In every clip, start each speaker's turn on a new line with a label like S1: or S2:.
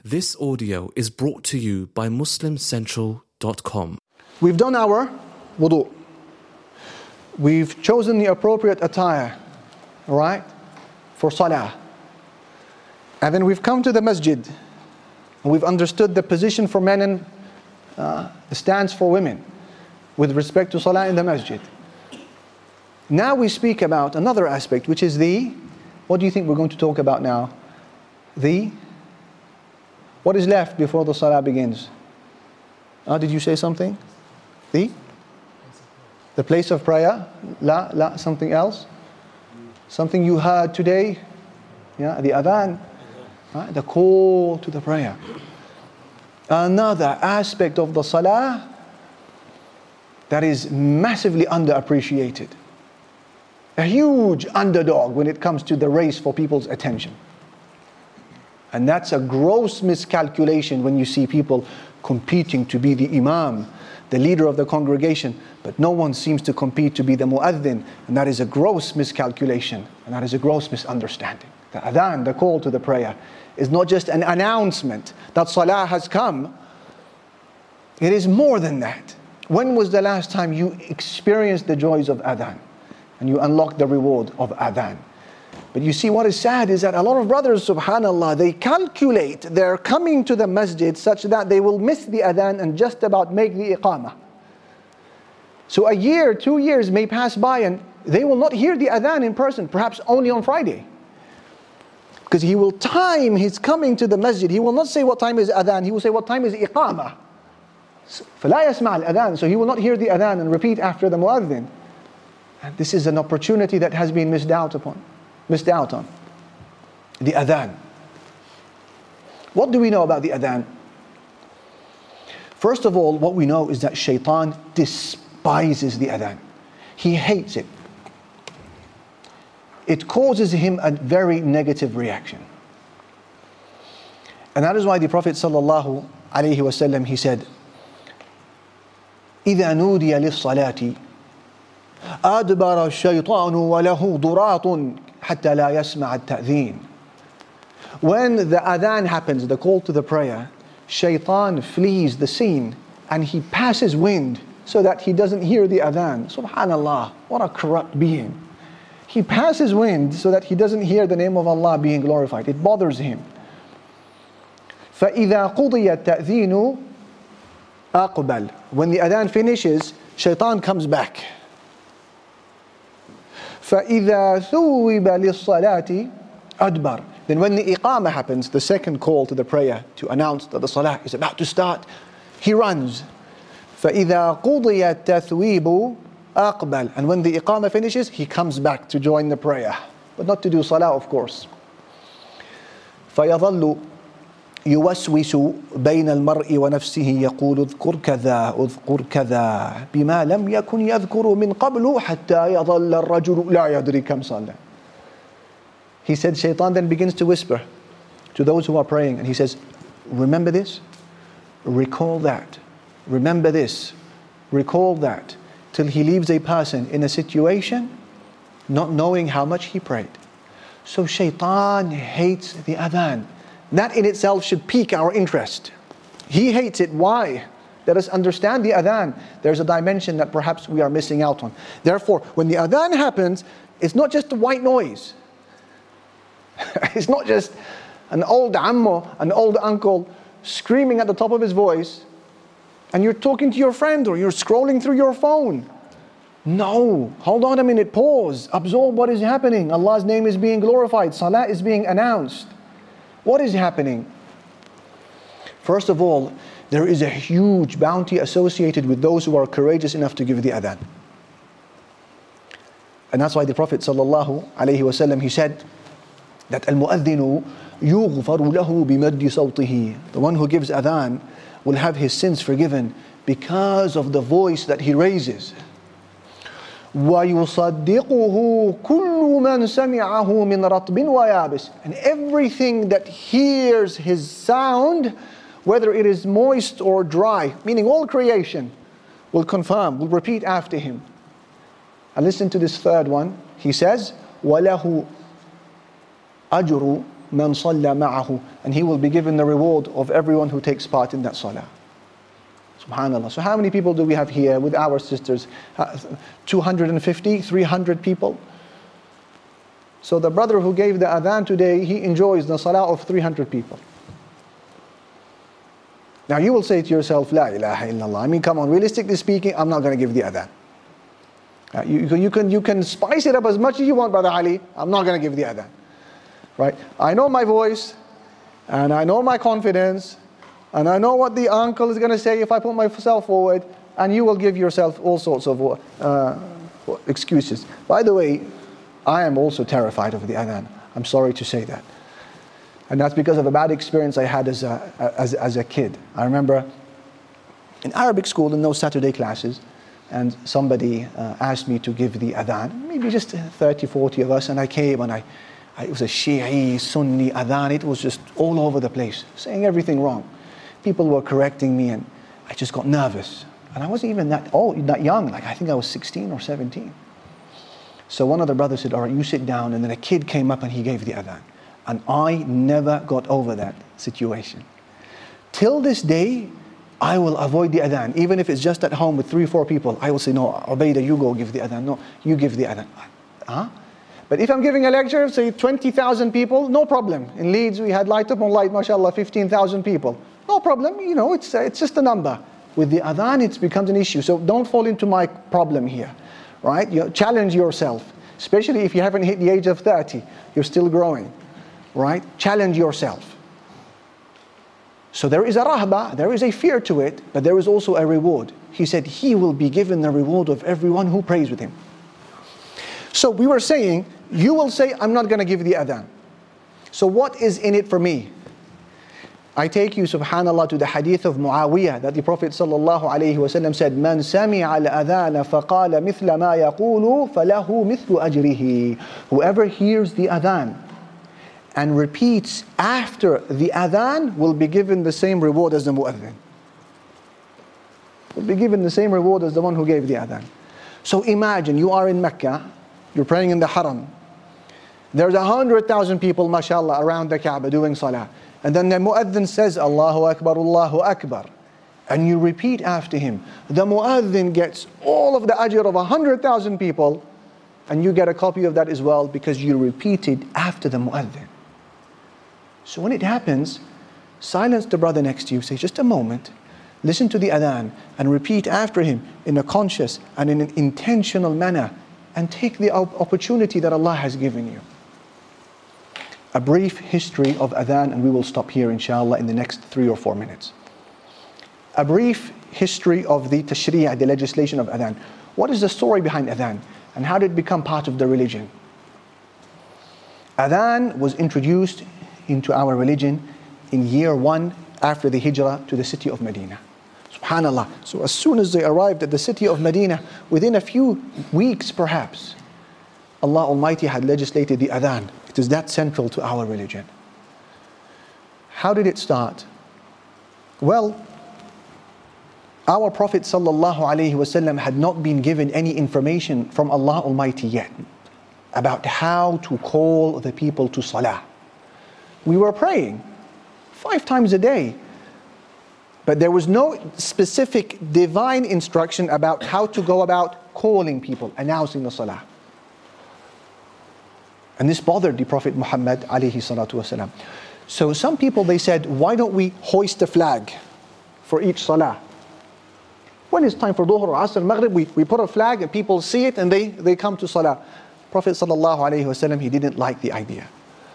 S1: This audio is brought to you by MuslimCentral.com.
S2: We've done our wudu. We've chosen the appropriate attire, all right, for salah. And then we've come to the masjid. And we've understood the position for men and the stance for women with respect to salah in the masjid. Now we speak about another aspect, which is what do you think we're going to talk about now? What is left before the salah begins? Did you say something? The place of prayer? Something else? Something you heard today? Yeah, the adhan, right? The call to the prayer. Another aspect of the salah that is massively underappreciated. A huge underdog when it comes to the race for people's attention. And that's a gross miscalculation when you see people competing to be the imam, the leader of the congregation, but no one seems to compete to be the mu'adhin, and that is a gross miscalculation, and that is a gross misunderstanding. The adhan, the call to the prayer, is not just an announcement that salah has come. It is more than that. When was the last time you experienced the joys of adhan and you unlocked the reward of adhan? But you see, what is sad is that a lot of brothers, subhanallah, they calculate their coming to the masjid such that they will miss the adhan and just about make the iqamah. So a year, 2 years may pass by and they will not hear the adhan in person, perhaps only on Friday. Because he will time his coming to the masjid. He will not say what time is adhan, he will say what time is iqamah. فَلَا يَسْمَعَ الْأَذَانِ. So he will not hear the adhan and repeat after the muadhin. And this is an opportunity that has been missed out on. The adhan. What do we know about the adhan? First of all, what we know is that shaitan despises the adhan. He hates it. It causes him a very negative reaction. And that is why the Prophet sallallahu alaihi wasallam, he said, إِذَا نُودِيَ لِلصَّلَاةِ أَدْبَرَ الشَّيْطَانُ وَلَهُ ضُرَاطٌ حَتَّى لَا يَسْمَعَ التَّأْذِينَ. When the adhan happens, the call to the prayer, shaitan flees the scene and he passes wind so that he doesn't hear the adhan. Subhanallah, what a corrupt being. He passes wind so that he doesn't hear the name of Allah being glorified. It bothers him. فَإِذَا قُضِيَ التَّأْذِينُ أَقْبَلَ. When the adhan finishes, shaitan comes back. فَإِذَا ثُوِّبَ لِلصَّلَاةِ أَدْبَرَ. Then when the iqamah happens, the second call to the prayer to announce that the salah is about to start, he runs. فَإِذَا قُضِيَ التَّثْوِيبُ أَقْبَلَ. And when the iqamah finishes, he comes back to join the prayer, but not to do salah, of course. فَيَظَلُّ يوسوس بين المرء ونفسه يقول اذكر كذا اذكر كذا بما لم يكن يذكر من قبل حتى يظل الرجل لا يدري كم صلى. He said, shaitan then begins to whisper to those who are praying, and he says, remember this, recall that, remember this, recall that, till he leaves a person in a situation not knowing how much he prayed. So shaitan hates the adhan. That in itself should pique our interest. He hates it. Why? Let us understand the adhan. There's a dimension that perhaps we are missing out on. Therefore, when the adhan happens, it's not just a white noise. It's not just an old ammo, an old uncle screaming at the top of his voice, and you're talking to your friend or you're scrolling through your phone. No, hold on a minute, pause, absorb what is happening. Allah's name is being glorified, salah is being announced. What is happening? First of all, there is a huge bounty associated with those who are courageous enough to give the adhan. And that's why the Prophet sallallahu alaihi wasallam, he said that al-mu'adhdhinu yughfaru lahu bimaddi sawtihi. The one who gives adhan will have his sins forgiven because of the voice that he raises. وَيُصَدِّقُهُ كُلُّ مَنْ سَمِعَهُ مِنْ رَطْبٍ وَيَابِسٍ. And everything that hears his sound, whether it is moist or dry, meaning all creation, will confirm, will repeat after him. And listen to this third one. He says, وَلَهُ أَجْرُ مَنْ صَلَّى مَعَهُ, and he will be given the reward of everyone who takes part in that salah. SubhanAllah. So how many people do we have here with our sisters? 250, 300 people? So the brother who gave the adhan today, he enjoys the salah of 300 people. Now you will say to yourself, La ilaha illallah. I mean, come on, realistically speaking, I'm not going to give the adhan. You can spice it up as much as you want, Brother Ali. I'm not going to give the adhan. Right? I know my voice, and I know my confidence, and I know what the uncle is going to say if I put myself forward, and you will give yourself all sorts of excuses. By the way, I am also terrified of the adhan. I'm sorry to say that. And that's because of a bad experience I had as a kid. I remember in Arabic school, in those Saturday classes, and somebody asked me to give the adhan, maybe just 30, 40 of us, and I came and it was a Shi'i, Sunni adhan, it was just all over the place, saying everything wrong. People were correcting me and I just got nervous. And I wasn't even that young, like I think I was 16 or 17. So one of the brothers said, all right, you sit down, and then a kid came up and he gave the adhan. And I never got over that situation. Till this day, I will avoid the adhan. Even if it's just at home with 3-4 people, I will say, no, Ubaidah, you go give the adhan. No, you give the adhan. Huh? But if I'm giving a lecture, say 20,000 people, no problem. In Leeds, we had Light Upon Light, mashallah, 15,000 people. No problem, you know, it's just a number. With the adhan, it becomes an issue. So don't fall into my problem here, right? You challenge yourself, especially if you haven't hit the age of 30. You're still growing, right? Challenge yourself. So there is a rahba, there is a fear to it, but there is also a reward. He said he will be given the reward of everyone who prays with him. So we were saying, you will say, I'm not going to give the adhan. So what is in it for me? I take you, subhanallah, to the hadith of Muawiyah that the Prophet ﷺ said, "Man sami'a al-adhan faqala mithla ma yaqulu falahu mithlu ajrihi." Whoever hears the adhan and repeats after the adhan will be given the same reward as the mu'adhin. Will be given the same reward as the one who gave the adhan. So imagine you are in Mecca, you're praying in the Haram. There's 100,000 people, mashallah, around the Kaaba doing salah. And then the mu'adhin says, Allahu Akbar, Allahu Akbar. And you repeat after him. The mu'adhin gets all of the ajr of 100,000 people, and you get a copy of that as well because you repeated after the mu'adhin. So when it happens, silence the brother next to you, say just a moment, listen to the adhan and repeat after him in a conscious and in an intentional manner, and take the opportunity that Allah has given you. A brief history of adhan, and we will stop here inshallah in the next 3 or 4 minutes. A brief history of the tashri'ah, the legislation of adhan. What is the story behind adhan and how did it become part of the religion? Adhan was introduced into our religion in year 1 after the hijrah to the city of Medina. SubhanAllah. So as soon as they arrived at the city of Medina, within a few weeks perhaps, Allah Almighty had legislated the adhan. It is that central to our religion. How did it start? Well, our Prophet ﷺ had not been given any information from Allah Almighty yet about how to call the people to salah. We were praying 5 times a day, but there was no specific divine instruction about how to go about calling people, announcing the salah. And this bothered the Prophet Muhammad alayhi salatu wasalam. So some people, they said, why don't we hoist a flag for each salah? When it's time for Dhuhr or Asr, Maghrib, we put a flag and people see it and they come to salah. Prophet sallallahu alayhi wasallam, he didn't like the idea.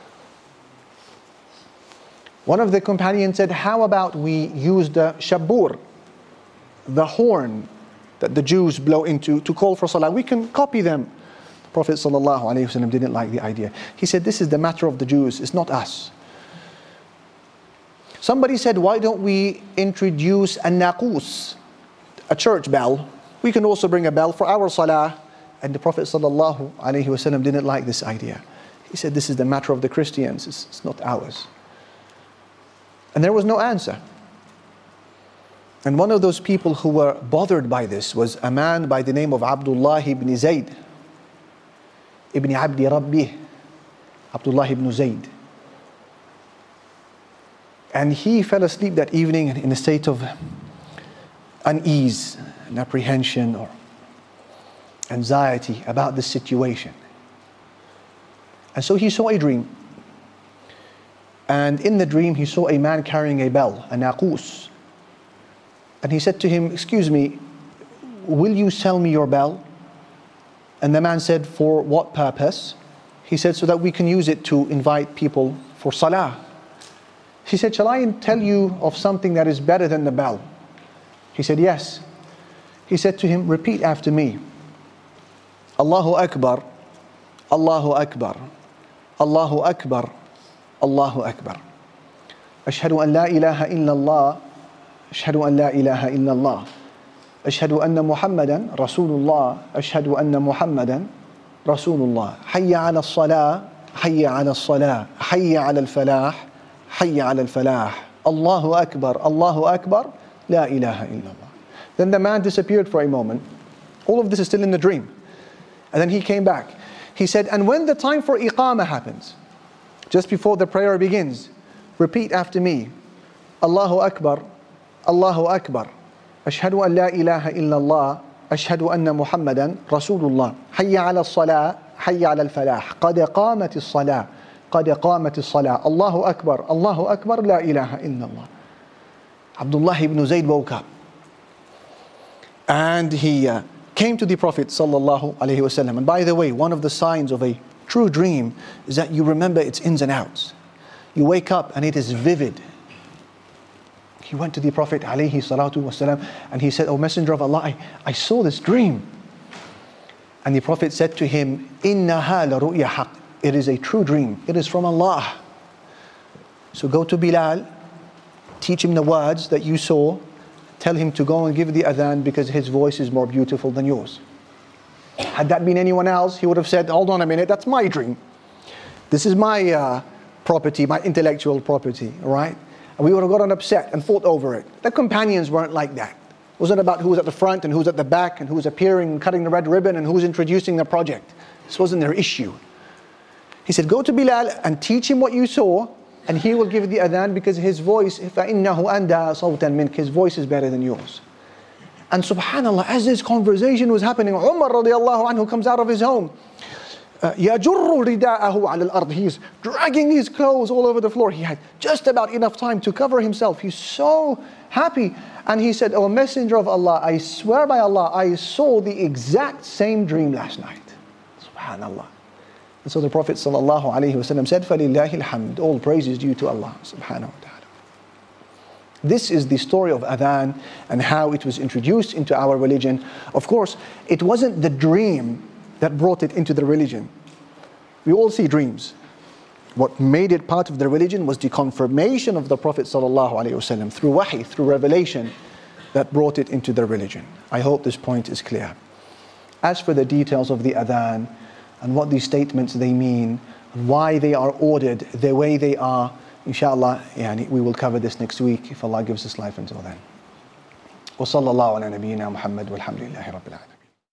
S2: One of the companions said, how about we use the shabbur, the horn that the Jews blow into to call for salah? We can copy them. Prophet ﷺ didn't like the idea. He said, this is the matter of the Jews, it's not us. Somebody said, why don't we introduce a naqus, a church bell? We can also bring a bell for our salah. And the Prophet ﷺ didn't like this idea. He said, this is the matter of the Christians, it's not ours. And there was no answer. And one of those people who were bothered by this was a man by the name of Abdullah ibn Zayd ibn Abdi Rabbih, Abdullah ibn Zayd. And he fell asleep that evening in a state of unease and apprehension or anxiety about the situation. And so he saw a dream. And in the dream he saw a man carrying a bell, a naqus. And he said to him, "Excuse me, will you sell me your bell?" And the man said, "For what purpose?" He said, "So that we can use it to invite people for salah." He said, "Shall I tell you of something that is better than the bell?" He said, "Yes." He said to him, "Repeat after me. Allahu Akbar, Allahu Akbar, Allahu Akbar, Allahu Akbar. Ashhadu an la ilaha illallah, ashhadu an la ilaha illallah. Ashhadu anna Muhammadan Rasulullah, ashhadu anna Muhammadan Rasulullah. Hayya ala as-salah, hayya ala as-salah, hayya ala al-falah, hayya ala al-falah. Allahu Akbar, Allahu Akbar, la ilaha illallah." Then the man disappeared for a moment. All of this is still in the dream. And then he came back. He said, "And when the time for iqamah happens, just before the prayer begins, repeat after me. Allahu Akbar, Allahu Akbar. Ashhadu an la ilaha illallah, ashhadu anna Muhammadan Rasulullah. Hayya ala as-salah, hayya ala al-falah. Qad qamati as-salah, qad qamati as-salah. Allahu Akbar, Allahu Akbar, la ilaha illallah." Abdullah ibn Zayd woke up. And he came to the Prophet sallallahu alaihi wasallam. And by the way, one of the signs of a true dream is that you remember its ins and outs. You wake up and it is vivid. He went to the Prophet alayhi salatu wasalam and he said, "O Messenger of Allah, I saw this dream." And the Prophet said to him, "Innaha la ru'ya haq." It is a true dream. It is from Allah. So go to Bilal, teach him the words that you saw. Tell him to go and give the adhan because his voice is more beautiful than yours. Had that been anyone else, he would have said, "Hold on a minute, that's my dream. This is my property, my intellectual property," right? And we would have gotten upset and fought over it. The companions weren't like that. It wasn't about who was at the front and who was at the back and who was appearing and cutting the red ribbon and who was introducing the project. This wasn't their issue. He said, "Go to Bilal and teach him what you saw, and he will give the adhan because his voice, فَإِنَّهُ أَنْدَى صَوْتًا مِنْكَ, his voice is better than yours." And subhanAllah, as this conversation was happening, Umar radiallahu anhu comes out of his home. يَجُرُّ رِدَاءَهُ عَلَى الْأَرْضِ. He's dragging his clothes all over the floor. He had just about enough time to cover himself. He's so happy. And he said, "O Messenger of Allah, I swear by Allah, I saw the exact same dream last night." Subhanallah. And so the Prophet sallallahu alaihi wasallam said, "فَلِلَّهِ الْحَمْدُ." All praise is due to Allah subhanahu wa ta'ala. This is the story of adhan and how it was introduced into our religion. Of course, it wasn't the dream that brought it into the religion. We all see dreams. What made it part of the religion was the confirmation of the Prophet sallallahu alaihi wasallam through wahi, through revelation, that brought it into the religion. I hope this point is clear. As for the details of the adhan and what these statements they mean, and why they are ordered the way they are, inshallah, we will cover this next week if Allah gives us life until then. وصلى الله على نبينا محمد والحمد لله رب العالمين.